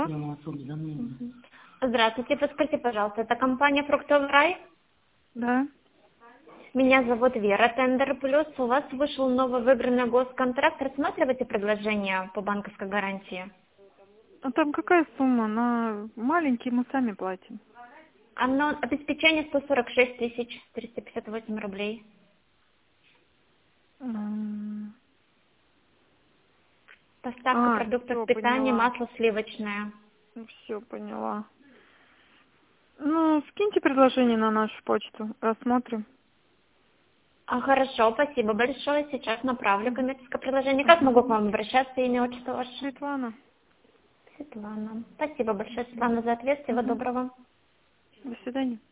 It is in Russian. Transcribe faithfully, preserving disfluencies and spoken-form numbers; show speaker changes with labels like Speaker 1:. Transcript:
Speaker 1: Здравствуйте, подскажите, пожалуйста, это компания «Фруктовый рай»?
Speaker 2: Да.
Speaker 1: Меня зовут Вера, Тендер Плюс. У вас вышел новый выигранный госконтракт. Рассматриваете предложение по банковской гарантии?
Speaker 2: А там какая сумма? На маленький мы сами платим.
Speaker 1: Оно обеспечение сто сорок шесть тысяч триста пятьдесят восемь рублей.
Speaker 2: М.
Speaker 1: Поставка
Speaker 2: А,
Speaker 1: продуктов
Speaker 2: все,
Speaker 1: питания,
Speaker 2: поняла.
Speaker 1: масло сливочное.
Speaker 2: Все, поняла. Ну, скиньте предложение на нашу почту, рассмотрим.
Speaker 1: А, хорошо, спасибо большое. Сейчас направлю
Speaker 2: Мгм.
Speaker 1: коммерческое предложение. Как
Speaker 2: Ага.
Speaker 1: могу к вам обращаться? Имя, отчество ваше?
Speaker 2: Светлана.
Speaker 1: Светлана. Спасибо большое,
Speaker 2: Мгм.
Speaker 1: Светлана, за ответ. Всего
Speaker 2: Мгм.
Speaker 1: доброго.
Speaker 2: До свидания.